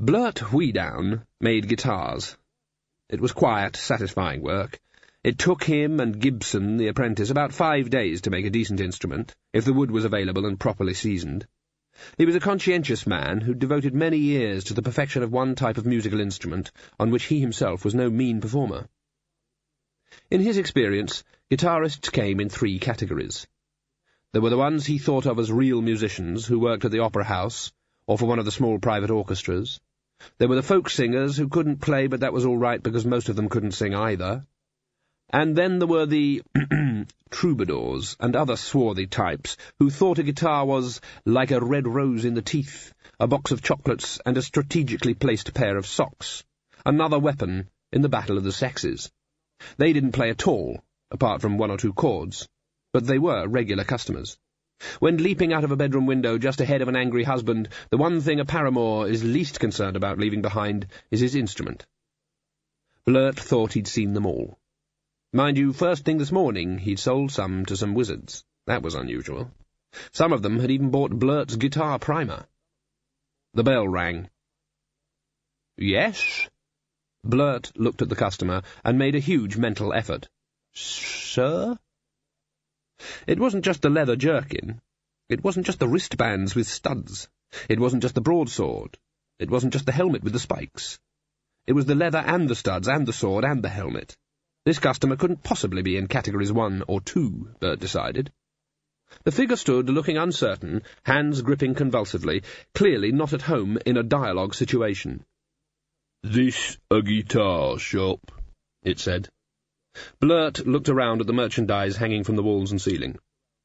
Blurt Hwedown made guitars. It was quiet, satisfying work. It took him and Gibson, the apprentice, about 5 days to make a decent instrument, if the wood was available and properly seasoned. He was a conscientious man who devoted many years to the perfection of one type of musical instrument on which he himself was no mean performer. In his experience, guitarists came in 3 categories. There were the ones he thought of as real musicians who worked at the opera house or for one of the small private orchestras. There were the folk singers who couldn't play, but that was all right because most of them couldn't sing either. And then there were the troubadours and other swarthy types who thought a guitar was like a red rose in the teeth, a box of chocolates and a strategically placed pair of socks, another weapon in the battle of the sexes. They didn't play at all, apart from 1 or 2 chords, but they were regular customers. When leaping out of a bedroom window just ahead of an angry husband, the one thing a paramour is least concerned about leaving behind is his instrument. Blurt thought he'd seen them all. Mind you, first thing this morning he'd sold some to some wizards. That was unusual. Some of them had even bought Blurt's guitar primer. The bell rang. "Yes?" Blurt looked at the customer and made a huge mental effort. "Sir?" It wasn't just the leather jerkin. It wasn't just the wristbands with studs. It wasn't just the broadsword. It wasn't just the helmet with the spikes. It was the leather and the studs and the sword and the helmet. This customer couldn't possibly be in categories 1 or 2, Bert decided. The figure stood looking uncertain, hands gripping convulsively, clearly not at home in a dialogue situation. "This a guitar shop?" it said. Blurt looked around at the merchandise hanging from the walls and ceiling.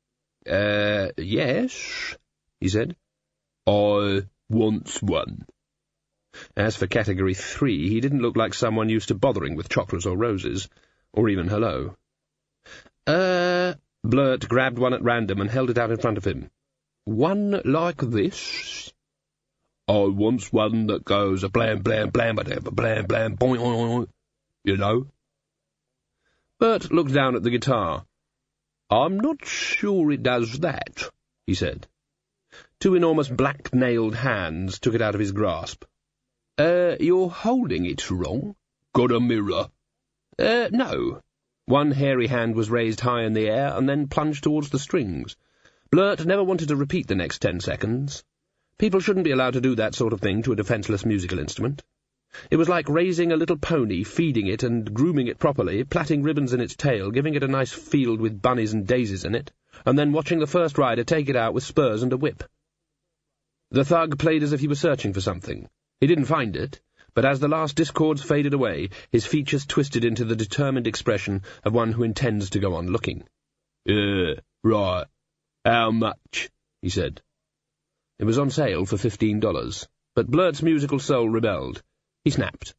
Yes," he said. "I wants one." As for Category 3, he didn't look like someone used to bothering with chocolates or roses, or even hello. Blurt grabbed one at random and held it out in front of him. "One like this?" "I wants one that goes a blam blam blam blam blam boing, you know." Bert looked down at the guitar. "I'm not sure it does that," he said. 2 enormous black-nailed hands took it out of his grasp. You're holding it wrong." "Got a mirror?" No." One hairy hand was raised high in the air and then plunged towards the strings. Blurt never wanted to repeat the next 10 seconds. People shouldn't be allowed to do that sort of thing to a defenceless musical instrument. It was like raising a little pony, feeding it and grooming it properly, plaiting ribbons in its tail, giving it a nice field with bunnies and daisies in it, and then watching the first rider take it out with spurs and a whip. The thug played as if he was searching for something. He didn't find it, but as the last discords faded away, his features twisted into the determined expression of one who intends to go on looking. Right. How much?" he said. It was on sale for $15, but Blurt's musical soul rebelled. He snapped.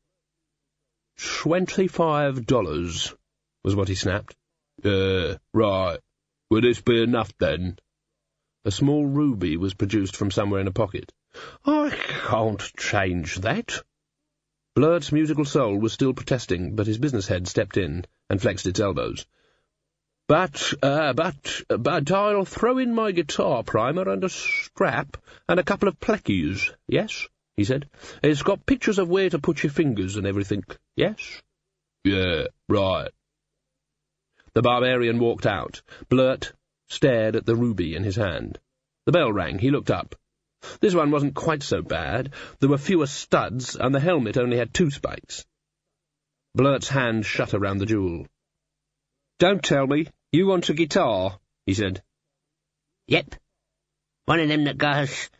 $25, was what he snapped. Right. Will this be enough, then?" A small ruby was produced from somewhere in a pocket. "I can't change that." Blurt's musical soul was still protesting, but his business head stepped in and flexed its elbows. But I'll throw in my guitar primer and a strap and a couple of pleckies, yes?" he said. "It's got pictures of where to put your fingers and everything, yes?" "Yeah, right." The barbarian walked out. Blurt stared at the ruby in his hand. The bell rang. He looked up. This one wasn't quite so bad. There were fewer studs, and the helmet only had 2 spikes. Blurt's hand shut around the jewel. "Don't tell me. You want a guitar," he said. "Yep. One of them that goes...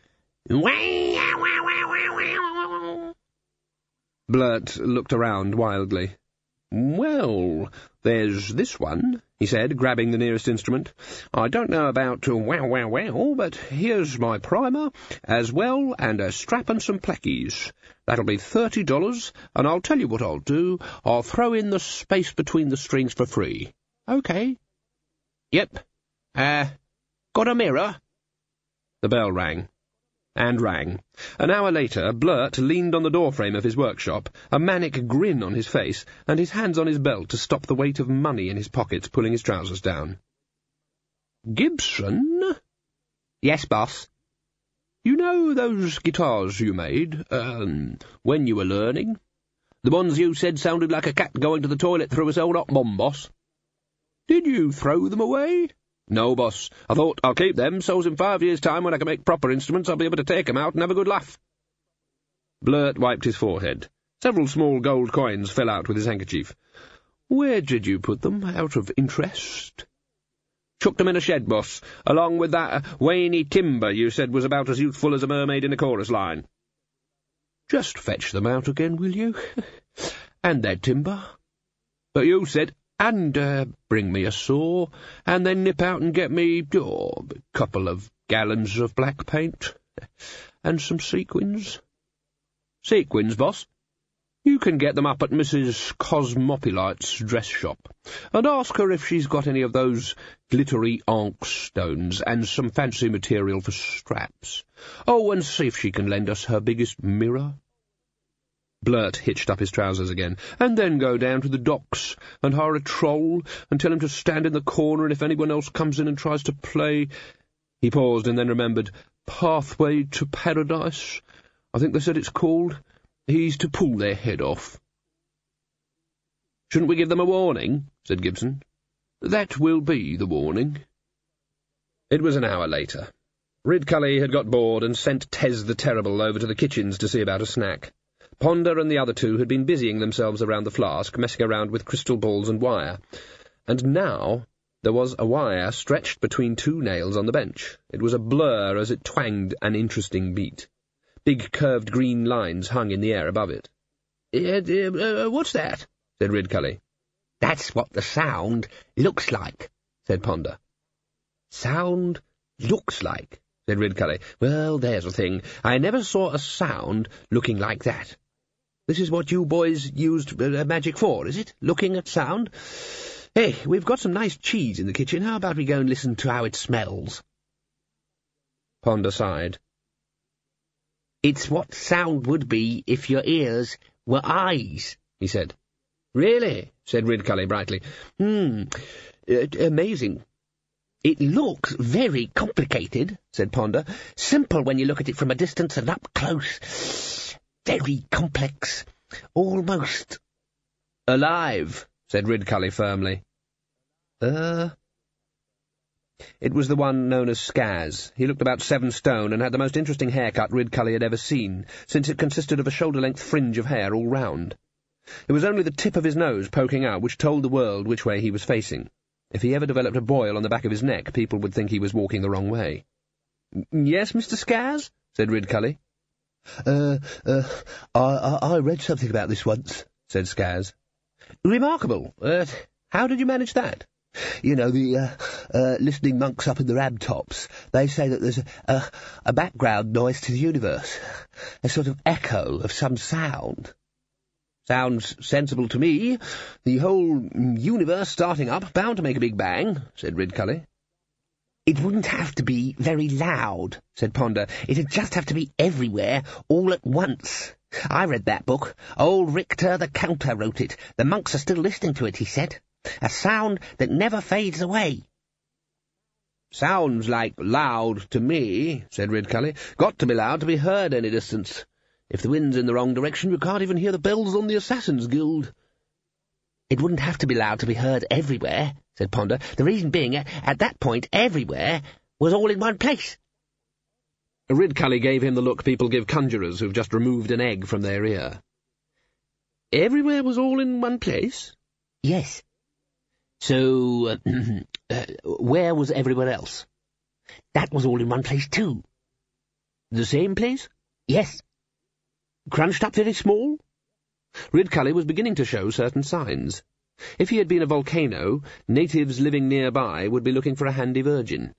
Blurt looked around wildly. "Well, there's this one," he said, grabbing the nearest instrument. "I don't know about wow, but here's my primer, as well, and a strap and some pleckies. That'll be $30, and I'll tell you what I'll do. I'll throw in the space between the strings for free. Okay?" "Yep. Got a mirror?" The bell rang. And rang. An hour later, Blurt leaned on the doorframe of his workshop, a manic grin on his face, and his hands on his belt to stop the weight of money in his pockets pulling his trousers down. "Gibson?" "Yes, boss." You know those guitars you made, when you were learning? The ones you said sounded like a cat going to the toilet through its own hot bomb, boss. Did you throw them away? No, boss. I thought I'll keep them, so's in 5 years' time, when I can make proper instruments, I'll be able to take 'em out and have a good laugh. Blurt wiped his forehead. Several small gold coins fell out with his handkerchief. Where did you put them, out of interest? Chucked them in a shed, boss, along with that Waney timber you said was about as useful as a mermaid in a chorus line. Just fetch them out again, will you? And that timber? But you said, and bring me a saw, and then nip out and get me, a couple of gallons of black paint, and some sequins. Sequins, boss? You can get them up at Mrs. Cosmopolite's dress shop, and ask her if she's got any of those glittery ankh stones and some fancy material for straps. Oh, and see if she can lend us her biggest mirror. Blurt hitched up his trousers again, and then go down to the docks and hire a troll and tell him to stand in the corner, and if anyone else comes in and tries to play— He paused and then remembered, Pathway to Paradise, I think they said it's called. He's to pull their head off. Shouldn't we give them a warning? Said Gibson. That will be the warning. It was an hour later. Ridcully had got bored and sent Tez the Terrible over to the kitchens to see about a snack. Ponder and the other two had been busying themselves around the flask, messing around with crystal balls and wire. And now there was a wire stretched between two nails on the bench. It was a blur as it twanged an interesting beat. Big curved green lines hung in the air above it. What's that? Said Ridcully. That's what the sound looks like, said Ponder. Sound looks like, said Ridcully. Well, there's a thing. I never saw a sound looking like that. This is what you boys used magic for, is it? Looking at sound? Hey, we've got some nice cheese in the kitchen. How about we go and listen to how it smells? Ponder sighed. It's what sound would be if your ears were eyes, he said. Really? Said Ridcully brightly. Amazing. It looks very complicated, said Ponder. Simple when you look at it from a distance, and up close, very complex. Almost alive, said Ridcully firmly. It was the one known as Skaz. He looked about 7 stone and had the most interesting haircut Ridcully had ever seen, since it consisted of a shoulder-length fringe of hair all round. It was only the tip of his nose poking out which told the world which way he was facing. If he ever developed a boil on the back of his neck, people would think he was walking the wrong way. Yes, Mr. Skaz? Said Ridcully. I read something about this once, said Skaz. Remarkable. How did you manage that? You know, the listening monks up in the Ramtops, they say that there's a background noise to the universe, a sort of echo of some sound. Sounds sensible to me. The whole universe starting up, bound to make a big bang, said Ridcully. It wouldn't have to be very loud, said Ponder. It'd just have to be everywhere, all at once. I read that book. Old Richter the Counter wrote it. The monks are still listening to it, he said. A sound that never fades away. Sounds like loud to me, said Ridcully. Got to be loud to be heard any distance. If the wind's in the wrong direction, you can't even hear the bells on the Assassin's Guild. It wouldn't have to be loud to be heard everywhere, said Ponder. The reason being, at that point, everywhere was all in one place. Ridcully gave him the look people give conjurers who've just removed an egg from their ear. Everywhere was all in one place? Yes. So, where was everywhere else? That was all in one place, too. The same place? Yes. Crunched up very small? Ridcully was beginning to show certain signs. If he had been a volcano, natives living nearby would be looking for a handy virgin.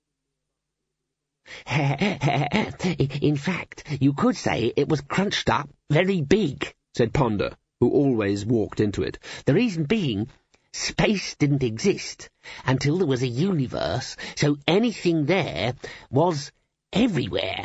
In fact, you could say it was crunched up very big, said Ponder, who always walked into it. The reason being, space didn't exist until there was a universe, so anything there was everywhere.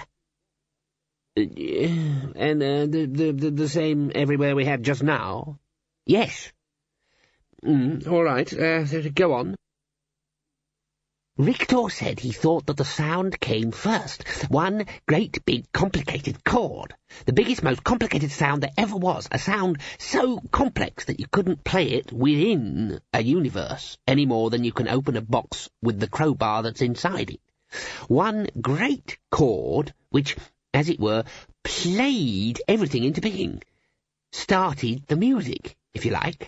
And the same everywhere we had just now? Yes. All right, go on. Richter said he thought that the sound came first. One great big complicated chord. The biggest, most complicated sound there ever was. A sound so complex that you couldn't play it within a universe any more than you can open a box with the crowbar that's inside it. One great chord which, as it were, played everything into being. Started the music, if you like.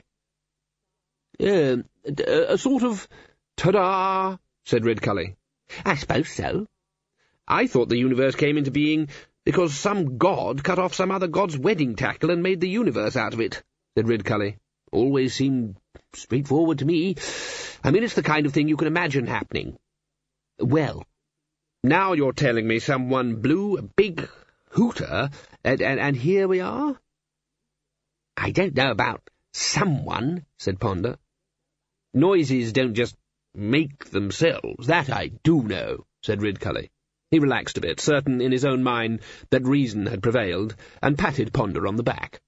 A sort of ta-da, said Ridcully. I suppose so. I thought the universe came into being because some god cut off some other god's wedding tackle and made the universe out of it, said Ridcully. Always seemed straightforward to me. I mean, it's the kind of thing you can imagine happening. Well, now you're telling me someone blew a big hooter, and here we are? I don't know about someone, said Ponder. Noises don't just make themselves, that I do know, said Ridcully. He relaxed a bit, certain in his own mind that reason had prevailed, and patted Ponder on the back.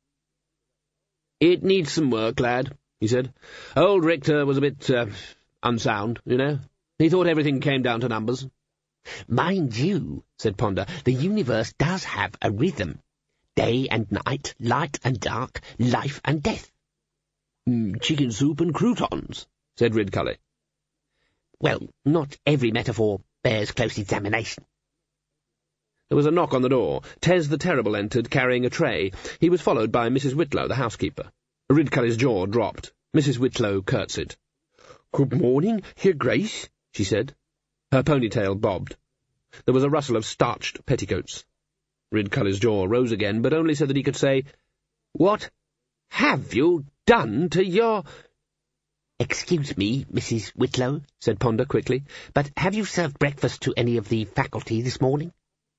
It needs some work, lad, he said. Old Richter was a bit, unsound, you know. He thought everything came down to numbers. Mind you, said Ponder, the universe does have a rhythm. Day and night, light and dark, life and death. Chicken soup and croutons, said Ridcully. Well, not every metaphor bears close examination. There was a knock on the door. Tez the Terrible entered, carrying a tray. He was followed by Mrs. Whitlow, the housekeeper. Ridcully's jaw dropped. Mrs. Whitlow curtsied. "Good morning, Your Grace," she said. Her ponytail bobbed. There was a rustle of starched petticoats. Ridcully's jaw rose again, but only so that he could say, "What have you done to your—" "Excuse me, Mrs. Whitlow," said Ponder quickly, "but have you served breakfast to any of the faculty this morning?"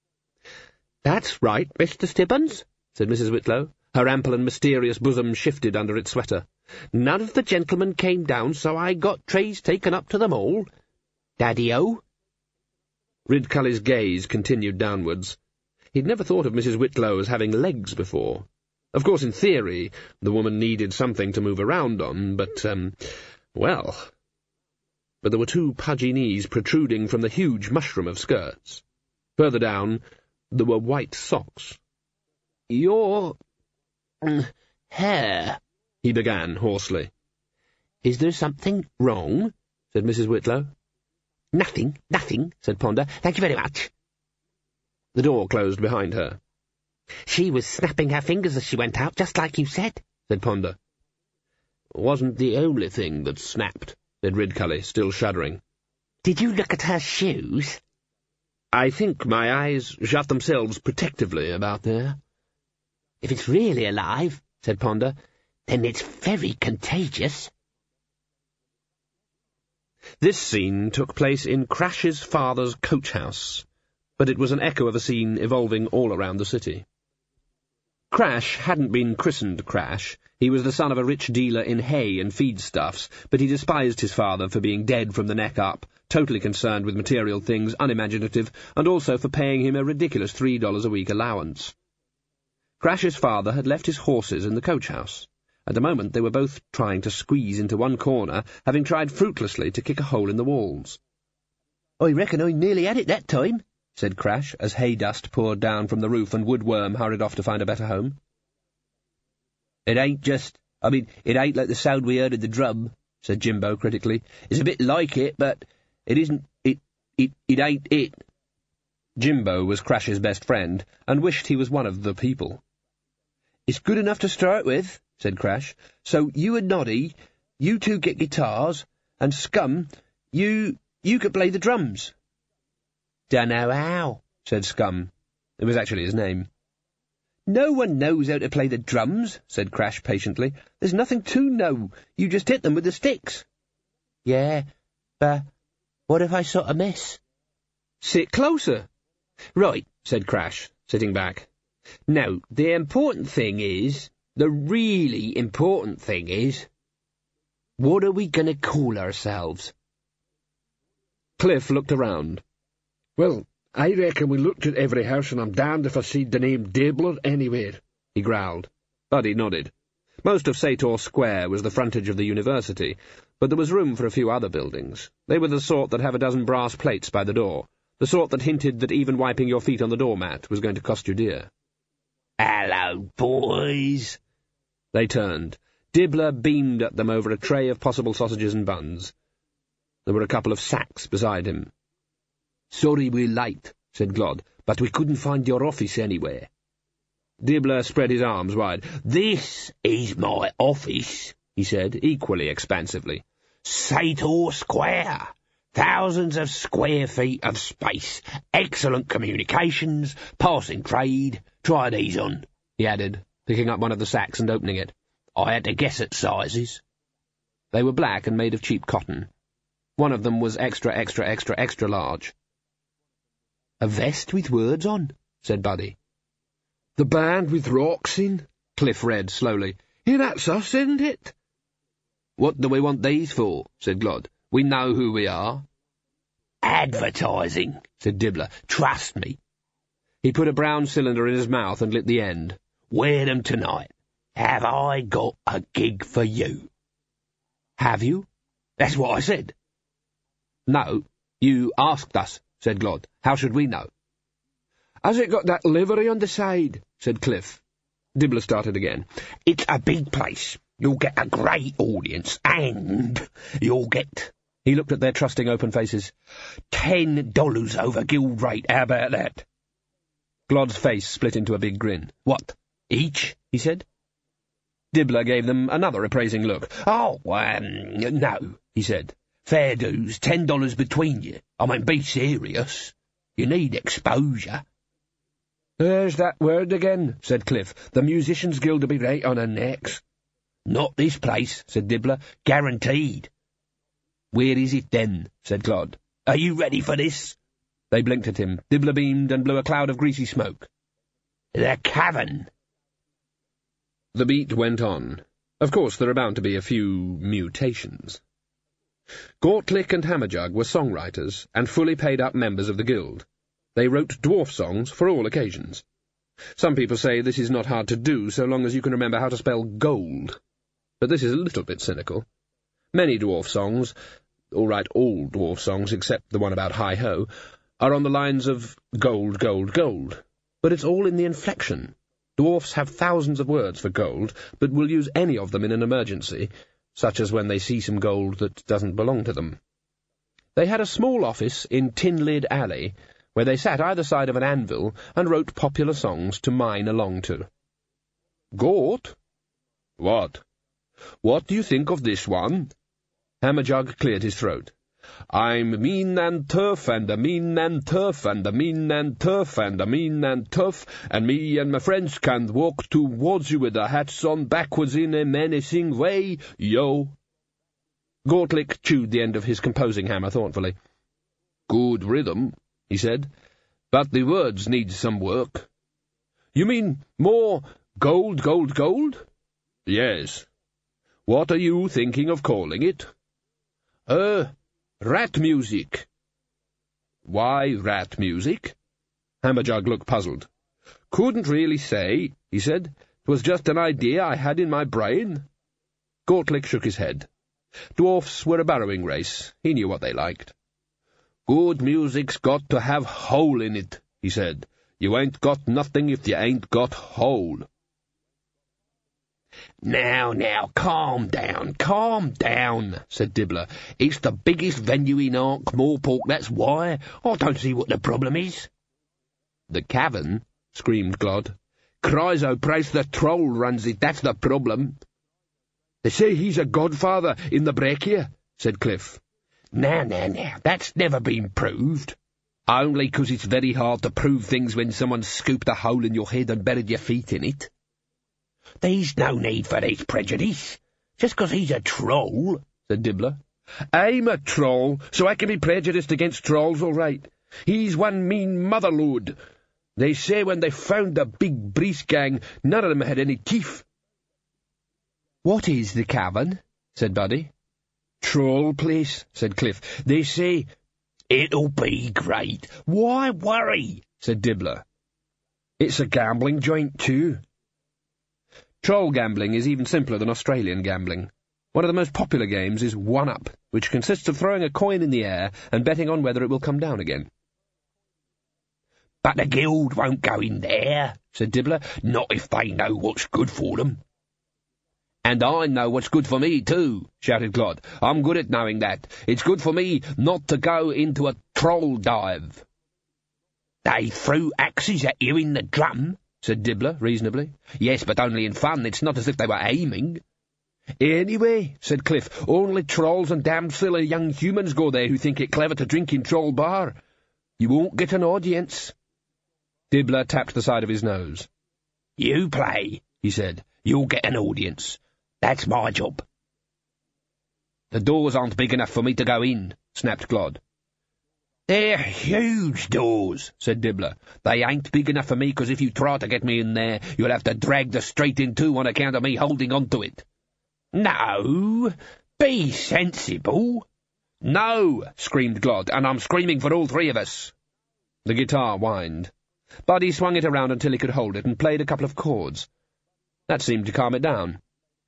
"That's right, Mr. Stibbons," said Mrs. Whitlow. Her ample and mysterious bosom shifted under its sweater. "None of the gentlemen came down, so I got trays taken up to them all. Daddy-o?" Ridcully's gaze continued downwards. He'd never thought of Mrs. Whitlow as having legs before. Of course, in theory, the woman needed something to move around on, but, well... But there were two pudgy knees protruding from the huge mushroom of skirts. Further down, there were white socks. "Your... hair," he began hoarsely. "Is there something wrong?" said Mrs. Whitlow. "Nothing, said Ponder. "Thank you very much." The door closed behind her. "She was snapping her fingers as she went out, just like you said," said Ponder. "Wasn't the only thing that snapped," said Ridcully, still shuddering. "Did you look at her shoes?" "I think my eyes shut themselves protectively about there." "If it's really alive," said Ponder, "then it's very contagious." This scene took place in Crash's father's coach-house, but it was an echo of a scene evolving all around the city. Crash hadn't been christened Crash. He was the son of a rich dealer in hay and feedstuffs, but he despised his father for being dead from the neck up, totally concerned with material things, unimaginative, and also for paying him a ridiculous $3 a week allowance. Crash's father had left his horses in the coach-house. At the moment they were both trying to squeeze into one corner, having tried fruitlessly to kick a hole in the walls. "I reckon I nearly had it that time," said Crash, as hay dust poured down from the roof and Woodworm hurried off to find a better home. It ain't like the sound we heard of the drum," said Jimbo critically. "It's a bit like it, but it isn't, it ain't it." Jimbo was Crash's best friend, and wished he was one of the people. "It's good enough to start with," said Crash. "So you and Noddy, you two get guitars, and Scum, you could play the drums." "Dunno how," said Scum. It was actually his name. "No one knows how to play the drums," said Crash patiently. "There's nothing to know. You just hit them with the sticks." "Yeah, but what if I sort of miss?" "Sit closer." "Right," said Crash, sitting back. "Now, the really important thing is, what are we going to call ourselves?" Cliff looked around. "Well, I reckon we looked at every house, and I'm damned if I seed the name Dabler anywhere," he growled. Buddy nodded. Most of Sator Square was the frontage of the university, but there was room for a few other buildings. They were the sort that have a dozen brass plates by the door, the sort that hinted that even wiping your feet on the doormat was going to cost you dear. "Hello, boys." They turned. Dibbler beamed at them over a tray of possible sausages and buns. There were a couple of sacks beside him. "Sorry we're late," said Glod, "but we couldn't find your office anywhere." Dibbler spread his arms wide. "This is my office," he said, equally expansively. "Sator Square. Thousands of square feet of space. Excellent communications. Passing trade. Try these on," he added, picking up one of the sacks and opening it. "I had to guess at sizes." They were black and made of cheap cotton. One of them was extra, extra, extra, extra large. "A vest with words on," said Buddy. "The band with rocks in," Cliff read slowly. "Hey, that's us, isn't it?" "What do we want these for?" said Glod. "We know who we are." "Advertising," said Dibbler. "Trust me." He put a brown cylinder in his mouth and lit the end. "Wear them tonight. Have I got a gig for you?" "Have you?" "That's what I said." "No, you asked us," said Glod. "How should we know?" "Has it got that livery on the side?" said Cliff. Dibbler started again. "It's a big place. You'll get a great audience, and you'll get—" He looked at their trusting open faces. $10 over guild rate, how about that? Glod's face split into a big grin. "What, each?" he said. Dibbler gave them another appraising look. "Oh, no," he said. "Fair dues, $10 between you. I mean, be serious. You need exposure." "There's that word again," said Cliff. "The Musicians' Guild will be right on our necks." "Not this place," said Dibbler. "Guaranteed." "Where is it, then?" said Glod. "Are you ready for this?" They blinked at him. Dibbler beamed and blew a cloud of greasy smoke. "The Cavern." The beat went on. Of course, there are bound to be a few mutations. Gortlick and Hammerjug were songwriters and fully paid-up members of the guild. They wrote dwarf songs for all occasions. Some people say this is not hard to do so long as you can remember how to spell gold. But this is a little bit cynical. Many dwarf songs, all dwarf songs except the one about Hi-Ho, are on the lines of gold, gold, gold. But it's all in the inflection. Dwarfs have thousands of words for gold, but will use any of them in an emergency, such as when they see some gold that doesn't belong to them. They had a small office in Tin Lid Alley, where they sat either side of an anvil and wrote popular songs to mine along to. "Gort?" "What?" "What do you think of this one?" Hammerjug cleared his throat. "I'm mean and tough, and a mean and tough, and a mean and tough, and a mean and tough, and me and my friends can walk towards you with our hats on backwards in a menacing way, yo." Gortlick chewed the end of his composing hammer thoughtfully. "Good rhythm," he said, "but the words need some work." "You mean more gold, gold, gold?" "Yes." "What are you thinking of calling it?" Rat music." "Why rat music?" Hammerjug looked puzzled. "Couldn't really say," he said. "'Twas just an idea I had in my brain." Gortlick shook his head. Dwarfs were a burrowing race. He knew what they liked. "Good music's got to have hole in it," he said. "You ain't got nothing if you ain't got hole." Now, calm down, said Dibbler. "It's the biggest venue in Ankh-Morpork, that's why. I don't see what the problem is." "The Cavern?" screamed Glod. "Chrysoprace the Troll runs it, that's the problem." "They say he's a godfather in the breccia," said Cliff. Now, that's never been proved." "Only 'cause it's very hard to prove things when someone's scooped a hole in your head and buried your feet in it." "There's no need for this prejudice. Just 'cause he's a troll," said Dibbler. "I'm a troll, so I can be prejudiced against trolls, all right. He's one mean motherlode. They say when they found the big Breece gang, none of them had any teeth." "What is the Cavern?" said Buddy. "Troll place," said Cliff. "They say—" "It'll be great. Why worry?" said Dibbler. "It's a gambling joint, too." Troll gambling is even simpler than Australian gambling. One of the most popular games is one-up, which consists of throwing a coin in the air and betting on whether it will come down again. "But the guild won't go in there," said Dibbler, "not if they know what's good for them." "And I know what's good for me, too," shouted Glod. "I'm good at knowing that. It's good for me not to go into a troll dive." "They threw axes at you in the drum," said Dibbler, reasonably. "Yes, but only in fun. It's not as if they were aiming." "Anyway," said Cliff, "only trolls and damned silly young humans go there who think it clever to drink in Troll Bar. You won't get an audience." Dibbler tapped the side of his nose. "You play," he said. "You'll get an audience. That's my job." "The doors aren't big enough for me to go in," snapped Glod. "They're huge doors," said Dibbler. "They ain't big enough for me, 'cause if you try to get me in there, you'll have to drag the street in too on account of me holding on to it." "No, be sensible." "No," screamed Glod, "and I'm screaming for all three of us." The guitar whined. Buddy swung it around until he could hold it and played a couple of chords. That seemed to calm it down.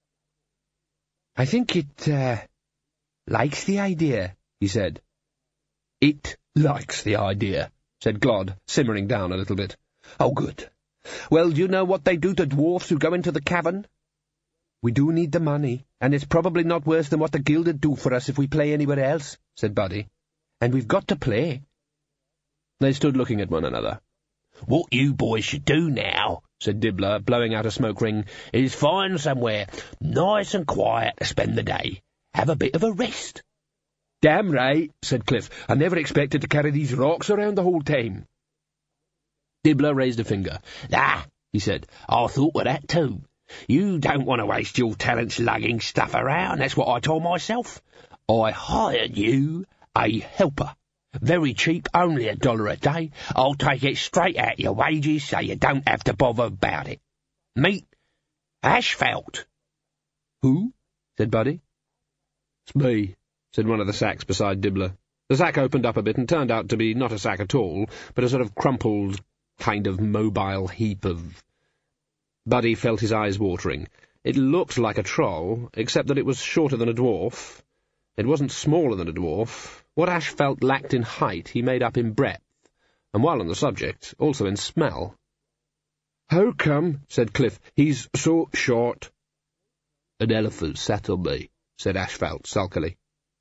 "I think it, likes the idea," he said. "It likes the idea," said Glod, simmering down a little bit. "Oh, good. Well, do you know what they do to dwarfs who go into the cavern?" "We do need the money, and it's probably not worse than what the guild'd do for us if we play anywhere else," said Buddy. "And we've got to play." They stood looking at one another. "What you boys should do now," said Dibbler, blowing out a smoke ring, "is find somewhere nice and quiet to spend the day. Have a bit of a rest." "Damn right," said Cliff. "I never expected to carry these rocks around the whole time." Dibbler raised a finger. "Ah," he said, "I thought of that too. You don't want to waste your talents lugging stuff around, that's what I told myself. I hired you a helper. Very cheap, only $1 a day. I'll take it straight out your wages so you don't have to bother about it. Meet Ashfelt." "Who?" said Buddy. "It's me," said one of the sacks beside Dibbler. The sack opened up a bit and turned out to be not a sack at all, but a sort of crumpled, kind of mobile heap of... Buddy felt his eyes watering. It looked like a troll, except that it was shorter than a dwarf. It wasn't smaller than a dwarf. What Ashfelt lacked in height he made up in breadth, and while on the subject, also in smell. "How come?" said Cliff. "He's so short." "An elephant sat on me," said Ashfelt sulkily.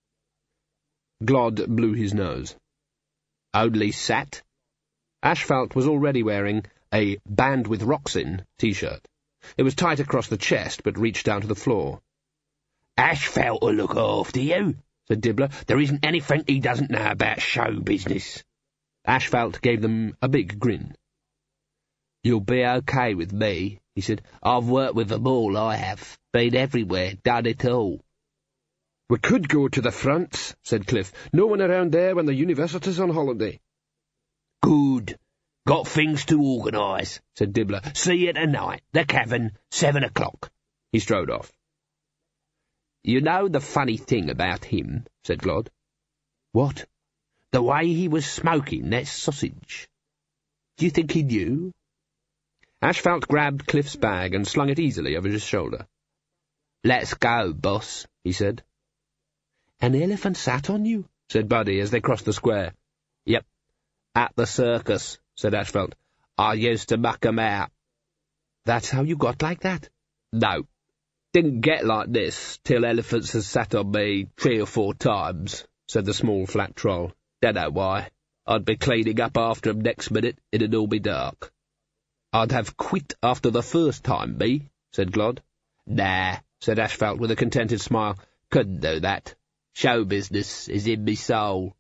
Glod blew his nose. "Only sat?" Ashfelt was already wearing a Band with Rocks In t-shirt. It was tight across the chest, but reached down to the floor. "Ashfelt will look after you," said Dibbler. "There isn't anything he doesn't know about show business." Ashfelt gave them a big grin. "You'll be okay with me," he said. "I've worked with them all, I have. Been everywhere, done it all." "We could go to the front," said Cliff. "No one around there when the university's on holiday." "Good. Got things to organise," said Dibbler. "See you tonight. The cavern, 7 o'clock. He strode off. "You know the funny thing about him," said Glod. "What?" "The way he was smoking that sausage. Do you think he knew?" Ashfelt grabbed Cliff's bag and slung it easily over his shoulder. "Let's go, boss," he said. "An elephant sat on you?" said Buddy as they crossed the square. "Yep, at the circus," said Ashfelt. "I used to muck 'em out." "That's how you got like that?" "No. Didn't get like this till elephants has sat on me 3 or 4 times," said the small flat troll. "Dunno why. I'd be cleaning up after 'em next minute, it'd all be dark." "I'd have quit after the first time, me," said Glod. "Nah," said Ashfelt with a contented smile. "Couldn't do that. Show business is in me soul."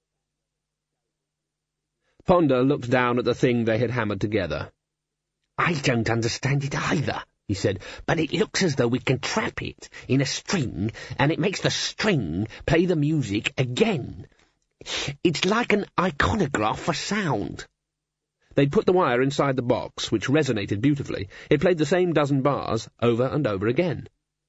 Ponder looked down at the thing they had hammered together. "I don't understand it either," he said, "but it looks as though we can trap it in a string, and it makes the string play the music again. It's like an iconograph for sound." They'd put the wire inside the box, which resonated beautifully. It played the same dozen bars over and over again.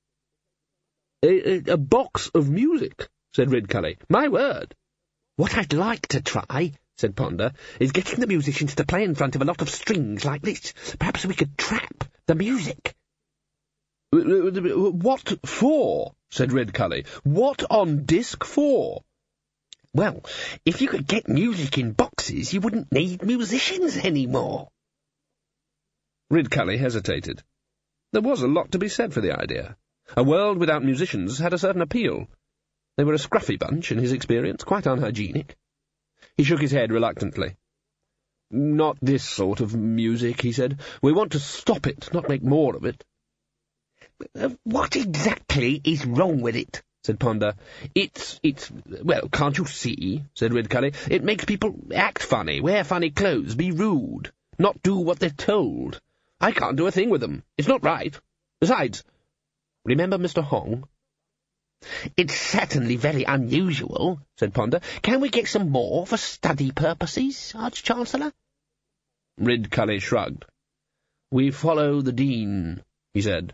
A box of music," said Ridcully. "My word!" "What I'd like to try," said Ponder, "is getting the musicians to play in front of a lot of strings like this. Perhaps we could trap the music." "What for?" said Red Cully. "What on disc for?" "Well, if you could get music in boxes, you wouldn't need musicians anymore." Red Cully hesitated. There was a lot to be said for the idea. A world without musicians had a certain appeal. They were a scruffy bunch, in his experience, quite unhygienic. He shook his head reluctantly. "Not this sort of music," he said. "We want to stop it, not make more of it." "What exactly is wrong with it?" said Ponder. Well, can't you see?" said Red Cully. "It makes people act funny, wear funny clothes, be rude, not do what they're told. I can't do a thing with them. It's not right. Besides, remember Mr. Hong?" "It's certainly very unusual," said Ponder. "Can we get some more for study purposes, Arch-Chancellor?" Red Cully shrugged. "We follow the Dean," he said.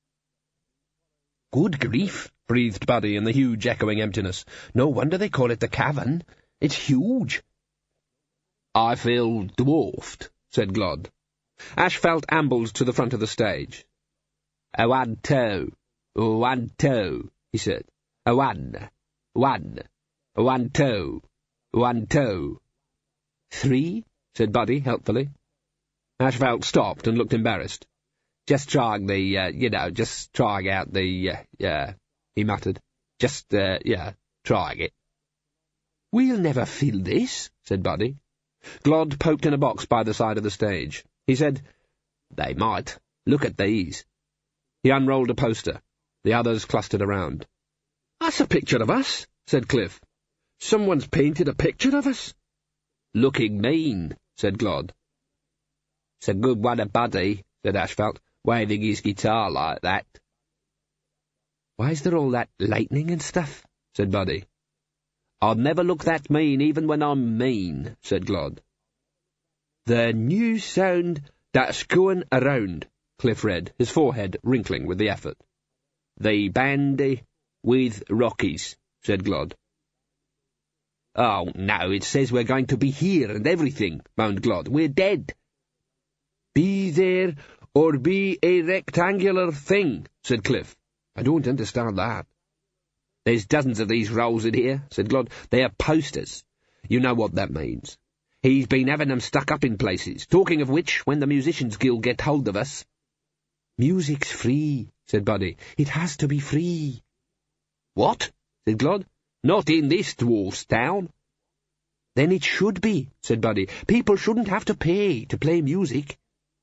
"Good grief," breathed Buddy in the huge echoing emptiness. "No wonder they call it the Cavern. It's huge." "I feel dwarfed," said Glod. Ashfelt ambled to the front of the stage. "A 1, 2, 1, 2, he said. "A 1, 1, 1, 2, 1, 2. "3, said Buddy helpfully. Ashfelt stopped and looked embarrassed. "Just trying just trying out the, he muttered. "Just, trying it." "We'll never fill this," said Buddy. Glod poked in a box by the side of the stage. He said, "They might. Look at these." He unrolled a poster. The others clustered around. "That's a picture of us," said Cliff. "Someone's painted a picture of us." "Looking mean," said Glod. "It's a good one of Buddy," said Ashfelt, waving his guitar like that. "Why's there all that lightning and stuff?" said Buddy. "I'll never look that mean even when I'm mean," said Glod. "The new sound that's going around," Cliff read, his forehead wrinkling with the effort. "The bandy with Rockies," said Glod. "Oh, no, it says we're going to be here and everything," moaned Glod. "We're dead." "Be there or be a rectangular thing," said Cliff. "I don't understand that." "There's dozens of these rolls in here," said Glod. "They're posters. You know what that means. He's been having them stuck up in places. Talking of which, when the Musicians' Guild get hold of us—" "Music's free," said Buddy. "It has to be free." "What?" said Glod. "Not in this dwarf's town." "Then it should be," said Buddy. "People shouldn't have to pay to play music."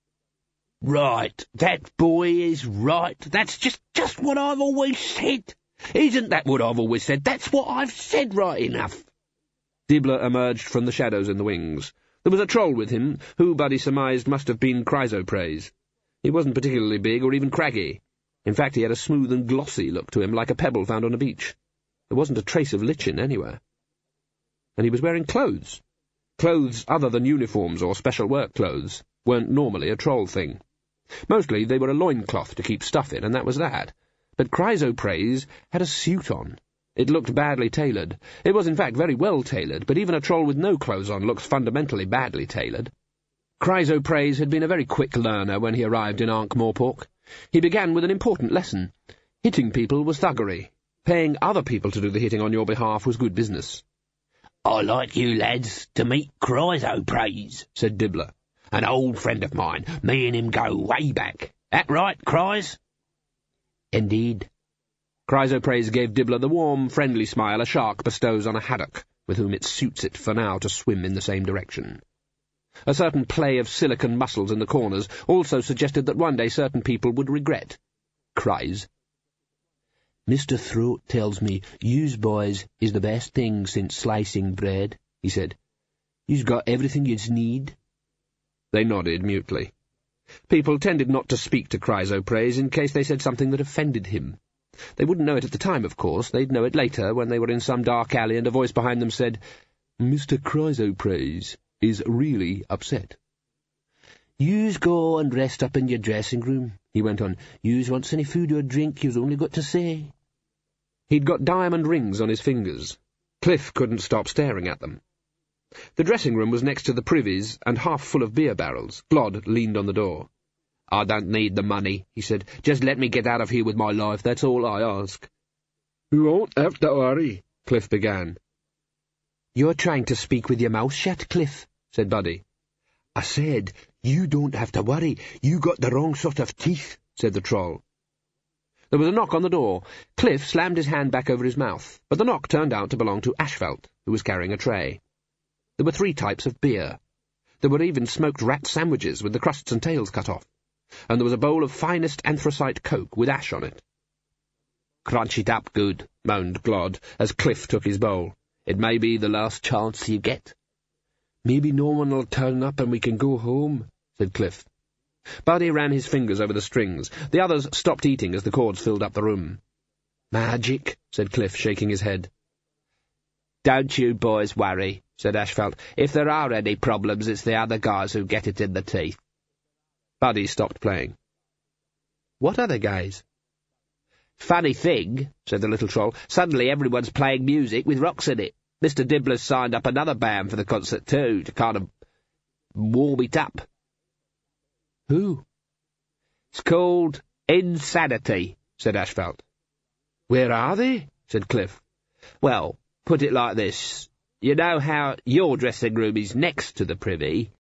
"Right, that boy is right. That's just what I've always said. Isn't that what I've always said? That's what I've said right enough." Dibbler emerged from the shadows in the wings. There was a troll with him, who Buddy surmised must have been Chrysoprase. He wasn't particularly big or even craggy. In fact, he had a smooth and glossy look to him, like a pebble found on a beach. There wasn't a trace of lichen anywhere. And he was wearing clothes. Clothes other than uniforms or special work clothes weren't normally a troll thing. Mostly they were a loincloth to keep stuff in, and that was that. But Chrysoprase had a suit on. It looked badly tailored. It was in fact very well tailored, but even a troll with no clothes on looks fundamentally badly tailored. Chrysoprase had been a very quick learner when he arrived in Ankh-Morpork. He began with an important lesson. Hitting people was thuggery. Paying other people to do the hitting on your behalf was good business. "I'd like you lads to meet Chrysoprase," said Dibbler. "An old friend of mine. Me and him go way back. That right, Chrys?" "Indeed." Chrysoprase gave Dibbler the warm, friendly smile a shark bestows on a haddock, with whom it suits it for now to swim in the same direction. A certain play of silicon muscles in the corners also suggested that one day certain people would regret. Cries. "Mr. Throat tells me yous boys is the best thing since slicing bread," he said. "Yous got everything yous need?" They nodded mutely. People tended not to speak to Chrysoprase in case they said something that offended him. They wouldn't know it at the time, of course. They'd know it later, when they were in some dark alley and a voice behind them said, "Mr. Chrysoprase is really upset." "Yous go and rest up in your dressing-room," he went on. "Yous wants any food or drink, you've only got to say." He'd got diamond rings on his fingers. Cliff couldn't stop staring at them. The dressing-room was next to the privies and half full of beer barrels. Glod leaned on the door. "I don't need the money," he said. "Just let me get out of here with my life, that's all I ask." "You won't have to worry," Cliff began. "You're trying to speak with your mouth shut, Cliff," said Buddy. "I said, you don't have to worry. You got the wrong sort of teeth," said the Troll. There was a knock on the door. Cliff slammed his hand back over his mouth, but the knock turned out to belong to Ashveld, who was carrying a tray. There were 3 types of beer. There were even smoked rat sandwiches with the crusts and tails cut off, and there was a bowl of finest anthracite coke with ash on it. "Crunch it up good," moaned Glod, as Cliff took his bowl. "It may be the last chance you get." "Maybe no one'll turn up and we can go home," said Cliff. Buddy ran his fingers over the strings. The others stopped eating as the chords filled up the room. "Magic," said Cliff, shaking his head. "Don't you boys worry," said Ashveld. "If there are any problems, it's the other guys who get it in the teeth." Buddy stopped playing. "What other guys?" "Funny thing," said the little Troll. "Suddenly everyone's playing music with rocks in it. Mr. Dibbler's signed up another band for the concert too, to kind of warm it up." "Who?" "It's called Insanity," said Ashveld. "Where are they?" said Cliff. "Well, put it like this. You know how your dressing room is next to the privy?